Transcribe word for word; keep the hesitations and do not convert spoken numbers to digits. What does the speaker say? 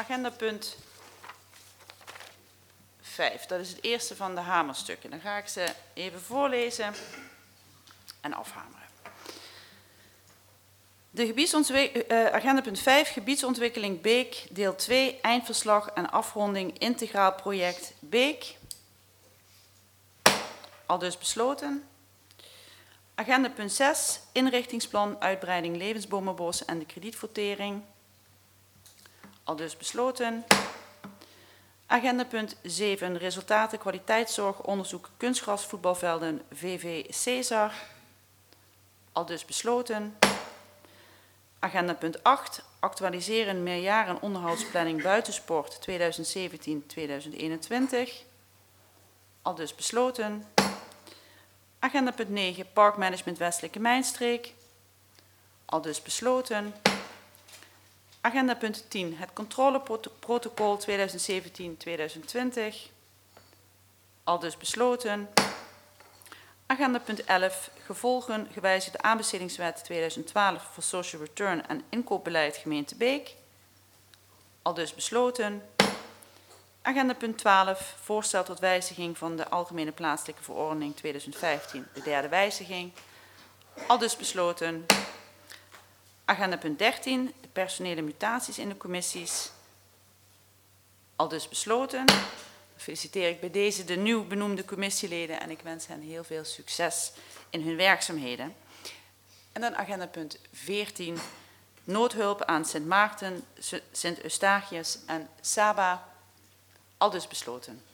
agenda punt vijf. Dat is het eerste van de hamerstukken. Dan ga ik ze even voorlezen en afhameren. De gebiedsontwik- uh, agenda punt vijf, gebiedsontwikkeling Beek, deel twee, eindverslag en afronding integraal project Beek. Al dus besloten. Agenda punt zes, inrichtingsplan, uitbreiding levensbomenbos en de kredietvertering. Al dus besloten. Agenda punt zeven, resultaten kwaliteitszorg, onderzoek kunstgrasvoetbalvelden V V Cesar. Al dus besloten. Agenda punt acht, actualiseren meerjaren onderhoudsplanning buitensport tweeduizend zeventien tot tweeduizend eenentwintig. Al dus besloten. Agenda punt negen, parkmanagement Westelijke Mijnstreek. Al dus besloten. Agenda punt tien, het controleprotocol tweeduizend zeventien tot tweeduizend twintig. Al dus besloten. Agenda punt elf, gevolgen gewijzigde aanbestedingswet tweeduizend twaalf voor social return en inkoopbeleid gemeente Beek. Al dus besloten. Agenda punt twaalf, voorstel tot wijziging van de Algemene Plaatselijke Verordening tweeduizend vijftien, de derde wijziging. Al dus besloten. Agenda punt dertien, de personele mutaties in de commissies. Al dus besloten. Dan feliciteer ik bij deze de nieuw benoemde commissieleden en ik wens hen heel veel succes in hun werkzaamheden. En dan agenda punt veertien, noodhulp aan Sint Maarten, Sint Eustachius en Saba. Al dus besloten.